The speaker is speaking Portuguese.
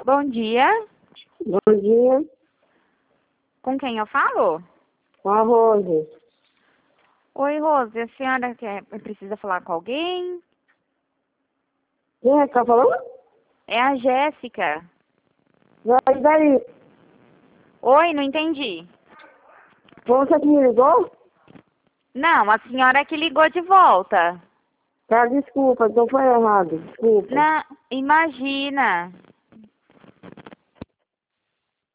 Bom dia. Bom dia, Com quem eu falo? com a Rose. Oi, Rose. A senhora precisa falar com alguém? Quem é que tá falando? É a Jéssica. Vai daí. Oi, não entendi. Foi você que me ligou? Não, a senhora que ligou de volta. Tá, desculpa, então foi errado, desculpa. Não, imagina.